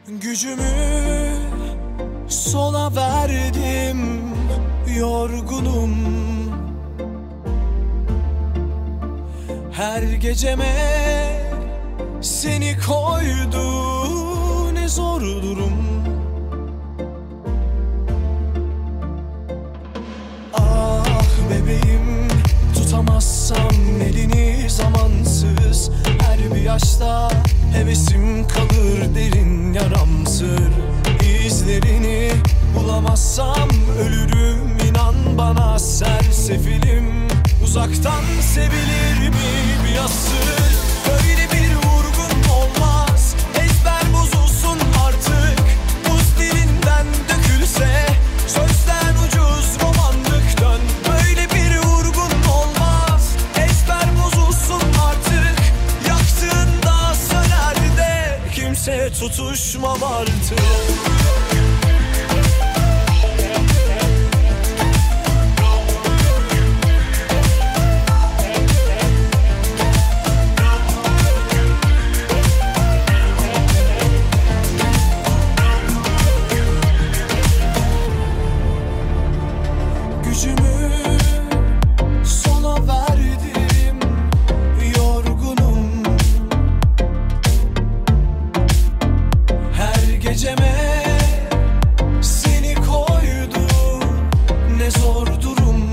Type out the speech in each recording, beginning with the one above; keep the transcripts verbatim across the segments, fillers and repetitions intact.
Gücümü sona verdim, yorgunum. Her geceme seni koydu, ne zor durum. Ah bebeğim, tutamazsam elini zamansız. Her bir yaşta hevesim kalır derin yaramsır. İzlerini bulamazsam ölürüm, inan bana sersefilim. Uzaktan sevilir mi bir asır? Böyle bir vurgun olmaz, ezber bozulsun artık. Buz dilinden dökülse, sözden ucuz romanlık dön. Böyle bir vurgun olmaz, ezber bozulsun artık. Yaktığında söner de kimse tutuşmam artık. Gücümü sona verdim, yorgunum. Her geceme seni koydu, ne zor durum.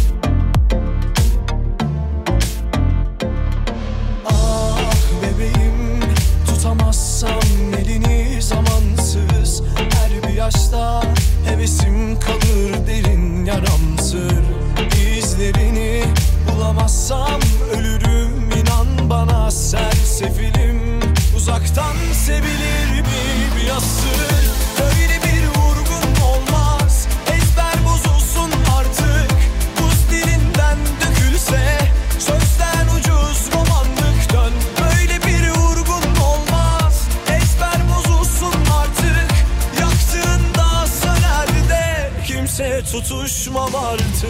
Ah bebeğim, tutamazsam elini zamansız. Her bir yaşta hevesim kalır derin yaramsır. İzlerini bulamazsam ölürüm, inan bana sersefilim. Uzaktan sevilir mi bir asır? Böyle bir vurgun olmaz, ezber bozulsun artık. Buz dilinden dökülse, sözden ucuz romanlık dön. Böyle bir vurgun olmaz, ezber bozulsun artık. Yaktığında söner de kimse tutuşmam artık.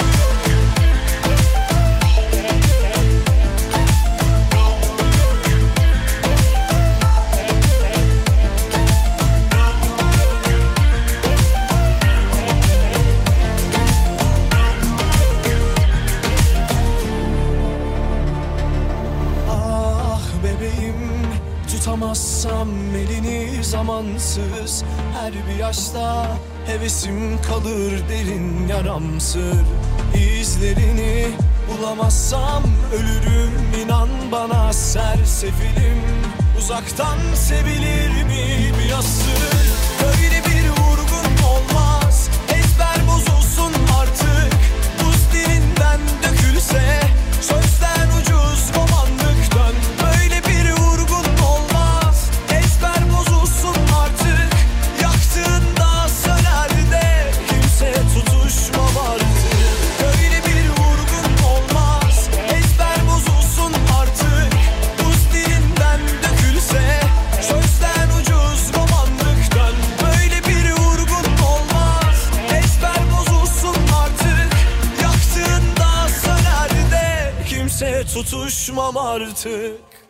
Ah bebeğim, tutamazsam elini zamansız. Her bir yaşta hevesim kalır derin yaramsır. İzlerini bulamazsam ölürüm, inan bana sersefilim. Uzaktan sevilir mi bir asır? Böyle bir vurgun olmaz, ezber bozulsun artık. Buz dilinden dökülse, sözden ucuz romanlık dön. Böyle bir vurgun olmaz, ezber bozulsun artık. Yaktığında söner de kimse tutuşmam artık. Böyle bir vurgun olmaz, ezber bozulsun artık. Buz dilinden dökülse, sözden ucuz romanlık dön. Böyle bir vurgun olmaz, ezber bozulsun artık. Yaktığında söner de kimse tutuşmam artık.